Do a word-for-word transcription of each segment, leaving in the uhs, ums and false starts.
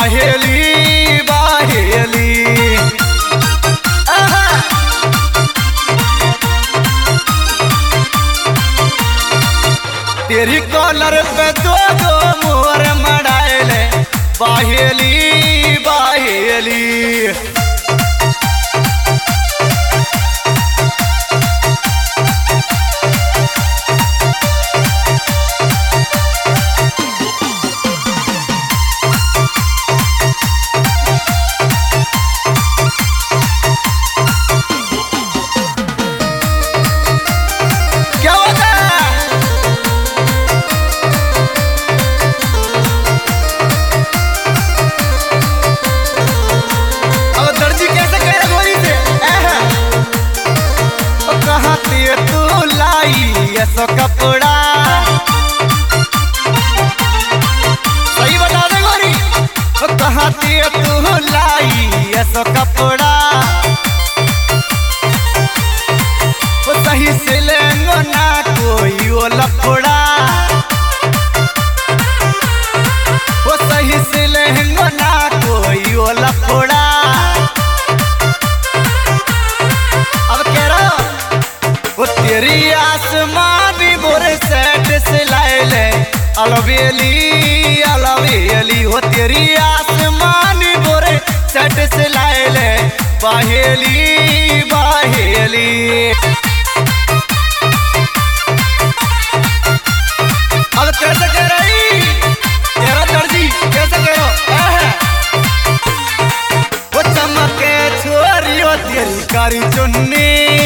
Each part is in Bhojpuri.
बाहेली बाहेली तेरी कॉलर पे दो दो मोर मड़ाइले बाहेली बाहेली ऐसा कपड़ा सही बता दे गोरी कहाँ दिए तू लाई ऐसा कपड़ा वो सही से लेंगो ना कोई वो लफड़ा वो सही से लेंगो ना कोई वो लफड़ा अब कह रहा वो तेरी आसमानी बोरे सेट से लाए ले अलवेली अलवेली हो तेरी आसमानी बोरे सेट से लाए ले बाहेली बाहेली अब कैसे कह रही तेरा दर्जी कैसे कह रहा वो चमके छोरी हो तेरी कारी चुन्नी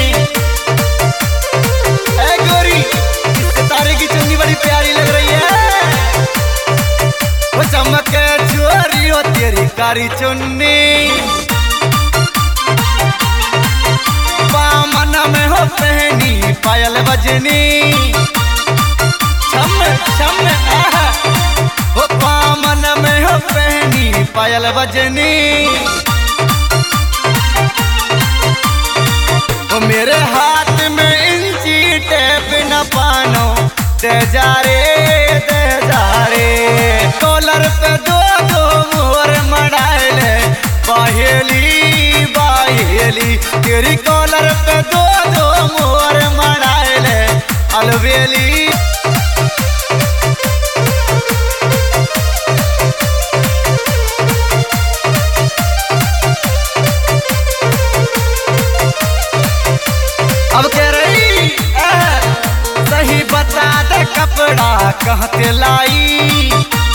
प्यारी लग रही है वो चमक छोरी हो तेरी कारी चुन्नी बामन में हो पहनी पायल बजनी छम छम हो बामन में हो पहनी पायल बजनी वो मेरे हाथ में इंची टेप न पानो दे जा रे दे जा रे कॉलर पे दो दो मोर मड़ाइले बाहेली बाहेली तेरी कॉलर पे दो दो मोर मड़ाइले अलवेली अब कह रही सही बता दे कपड़ा कहाँ ते लाई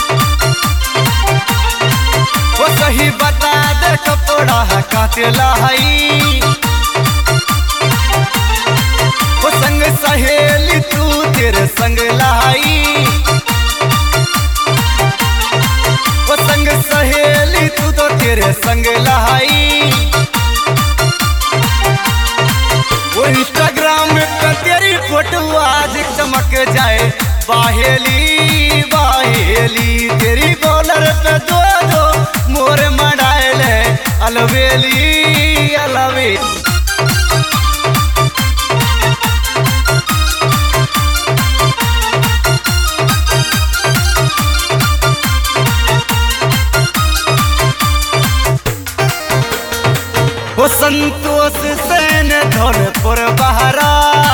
वो सही बता दे कपड़ा कहाँ ते लाई वो संग सहेली तू तेरे संग लाई वो संग सहेली तू तो तेरे संग लाई वो इंस्टाग्राम पे तेरी फोटो आज चमक जाए बाहेली बाहेली तेरी कॉलर पे दो दो मोर मड़ाइले अलवेली अलवेली वो संतोष सेन धौलपुर बहरा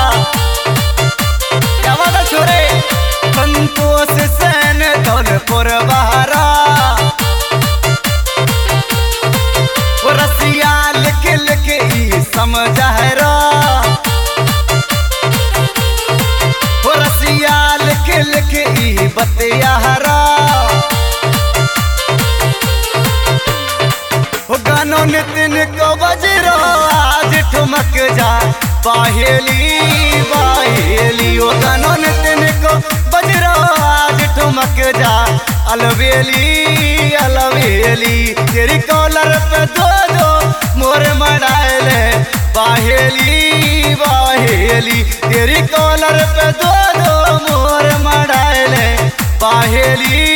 क्या बात है छोरे संतोष सेन धौलपुर बहरा वो रसिया लिख लिख ही समझहरा वो रसिया लिख लिख ही बतियाहरा वो गानो नितिन को बजरो आज ठुमक जा बाहेली बाहेली वो गानो नितिन को बजरो आज ठुमक जा अलवेली अलवेली तेरी कॉलर पे दो दो मोर मड़ाइले बाहेली बाहेली तेरी कॉलर पे दो दो मोर मड़ाइले बाहेली